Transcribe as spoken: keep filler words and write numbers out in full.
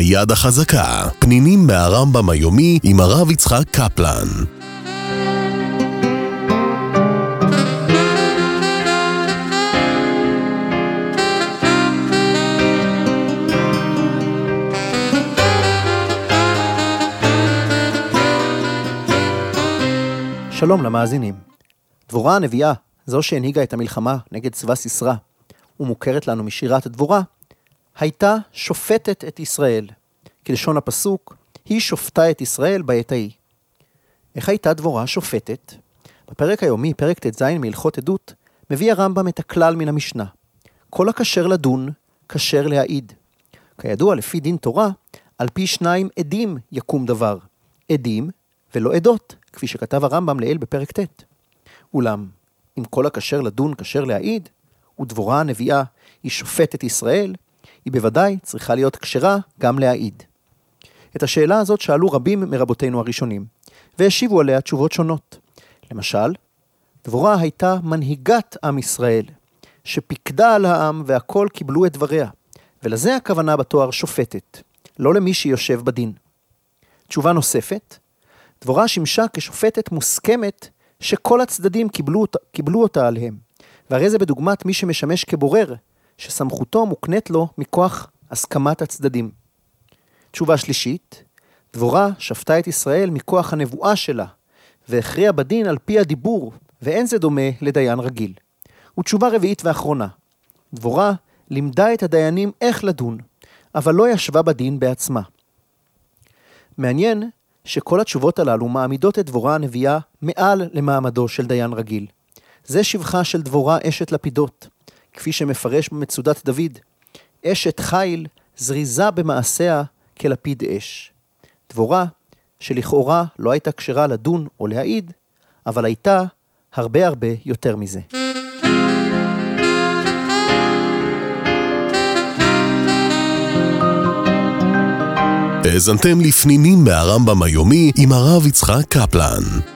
היד החזקה, פנינים מהרמב"ם היומי עם הרב יצחק קפלן. שלום למאזינים. דבורה הנביאה, זו שהנהיגה את המלחמה נגד צבא סיסרא, ומוכרת לנו משירת דבורה, הייתה שופטת את ישראל. כלשון הפסוק, היא שופטה את ישראל בעת ההיא. איך הייתה דבורה שופטת? בפרק היומי, פרק ט"ז מהלכות עדות, מביא הרמב"ם את הכלל מן המשנה. כל הכשר לדון, כשר להעיד. כידוע, לפי דין תורה, על פי שניים עדים יקום דבר. עדים ולא עדות, כפי שכתב הרמב"ם לעיל בפרק ט'. אולם, אם כל הכשר לדון כשר להעיד, ודבורה הנביאה היא שופטת ישראל, היא בוודאי צריכה להיות כשרה גם להעיד. את השאלה הזאת שאלו רבים מרבותינו הראשונים, והשיבו עליה תשובות שונות. למשל, דבורה הייתה מנהיגת עם ישראל, שפיקדה על העם והכל קיבלו את דבריה, ולזה הכוונה בתואר שופטת, לא למי שיושב בדין. תשובה נוספת, דבורה שימשה כשופטת מוסכמת שכל הצדדים קיבלו, קיבלו אותה עליהם, והרי זה בדוגמת מי שמשמש כבורר, שסמכותו מוקנית לו מכוח הסכמת הצדדים. תשובה שלישית, דבורה שפטה את ישראל מכוח הנבואה שלה, והכריעה בדין על פי הדיבור, ואין זה דומה לדיין רגיל. ותשובה רביעית ואחרונה, דבורה לימדה את הדיינים איך לדון, אבל לא ישבה בדין בעצמה. מעניין שכל התשובות הללו מעמידות את דבורה הנביאה מעל למעמדו של דיין רגיל. זה שבחה של דבורה אשת לפידות, כפי שמפרש במצודת דוד, אשת חיל זריזה במעשיה כלפיד אש. דבורה שלכאורה לא הייתה כשרה לדון או להעיד, אבל הייתה הרבה הרבה יותר מזה. האזנתם לפנינים מהרמב"ם היומי עם הרב יצחק קפלן.